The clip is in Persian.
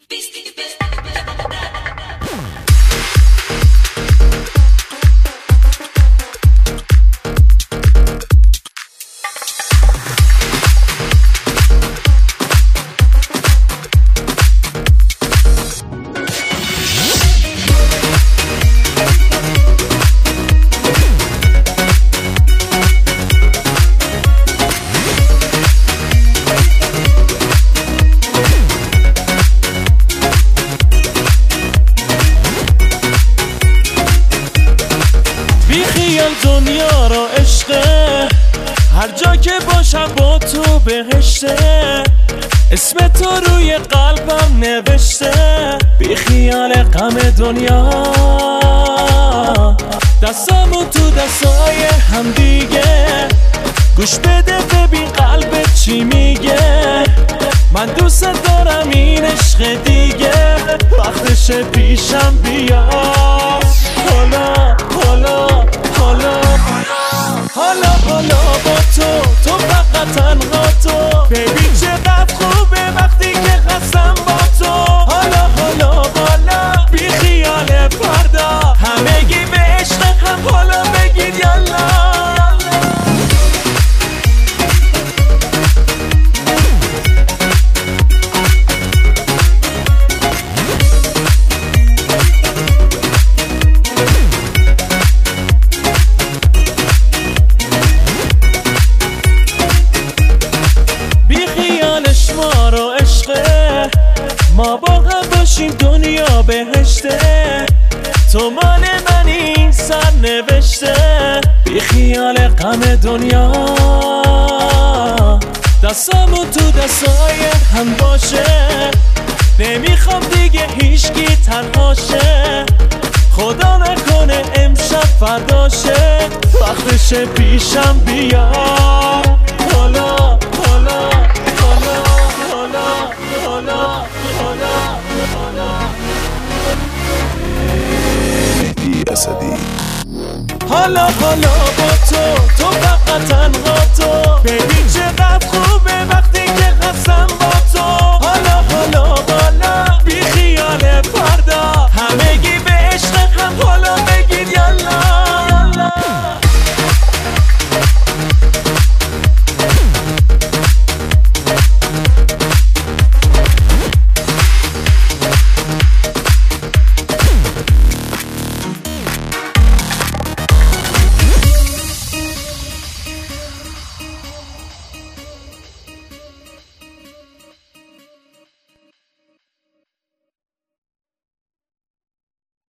دنیا را عشقه، هر جا که باشم با تو بهشته، اسم تو روی قلبم نوشته. بی خیال غم دنیا، دستامو تو دستای هم دیگه، گوش بده ببین قلبت چی میگه. من دوست دارم این عشق دیگه، وقتش پیشم بیا. حالا حالا حالا حالا حالا با تو فقط تنها تو، ببین چقدر خوبه وقتی که هستم با تو. حالا حالا بالا بی خیال فردا، همگی به عشق هم حالا بگید یالا. ما با هم باشیم دنیا بهشته، تو مال من این سر نوشته. بی خیال غم دنیا، دستامو تو دستای هم باشه، نمیخوام دیگه هیچکی تنهاشه. خدا نکنه امشب فرداشه، وقتش پیشم بیا. حالا حالا حالا حالا حالا مهدی اسدی. حالا حالا با تو فقط تنها تو، ببین چقدر خوبه وقتی